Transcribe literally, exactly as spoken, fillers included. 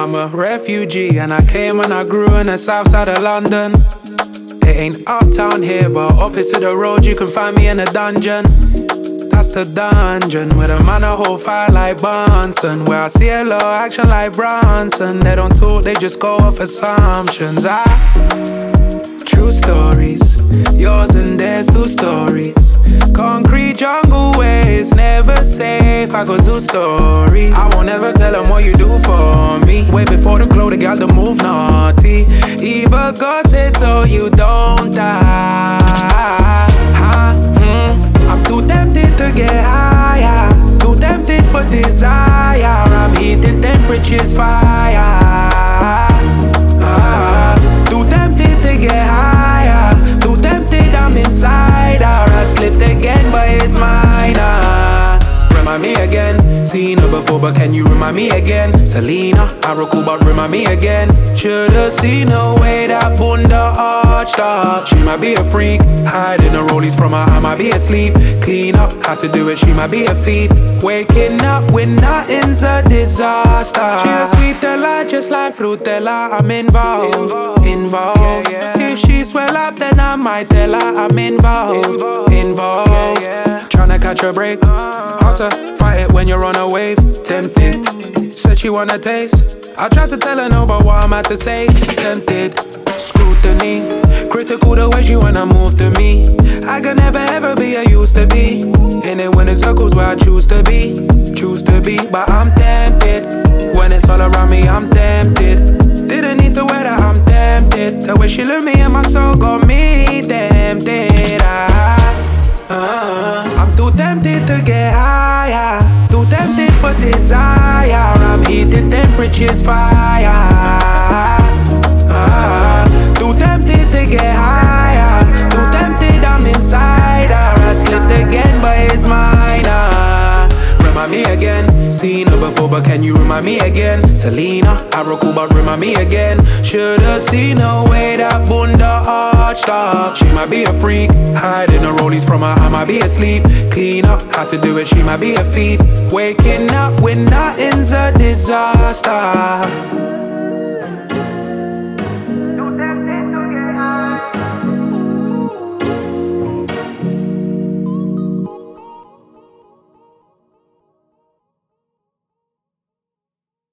I'm a refugee and I came and I grew in the south side of London. It ain't uptown here, but opposite the road you can find me in a dungeon. That's the dungeon where the man a hold fire like Bunsen, where I see a lot of action like Bronson. They don't talk, they just go off assumptions. I True stories, yours and theirs, two stories. Concrete jungle ways, never safe. I go zoo stories. I won't ever tell them what you do for me. Way before the glow, the gal to move naughty. Either got it so you don't die. Huh? Mm. I'm too tempted to get higher, too tempted for desire. I'm heating temperatures fire. Ah, too tempted to get higher, too tempted I'm inside her. I slipped again but it's mine. Ah, remind me again. Seen her before but can you remind me again? Selena, I recall but remind me again. Should've seen her way that bunda arched up. She might be a freak, hiding the rollies from her, I might be asleep. Clean up, how to do it, she might be a thief. Waking up when nothing's a disaster. She a sweet delight just like Frutella. I'm involved, involved, yeah, yeah. If she swell up then I might tell her I'm involved, involved, yeah, yeah. Tryna catch a break, how to fight it when you're on a wave. Tempted, said she wanna taste. I tried to tell her no, but what I'm at to say. Tempted, scrutiny, critical the way she wanna move to me. I could never ever be I used to be. In it when it circles where I choose to be, choose to be. But I'm tempted, when it's all around me I'm tempted. Didn't need to wear that, I'm tempted. The way she looked me in my soul got me tempted. Ah, uh, I'm too tempted to get higher, too tempted for desire. I'm heating temperatures fire. Ah, too tempted to get higher, too tempted I'm inside her. I slipped again but it's mine. Ah, remind me again. Seen her before but can you remind me again? Selena, I recall but remind me again. Should've seen her way that bunda arched up. She might be a freak, hiding the rollies from her, I might be asleep. Clean up, how to do it, she might be a thief. Waking up when nothing's a disaster.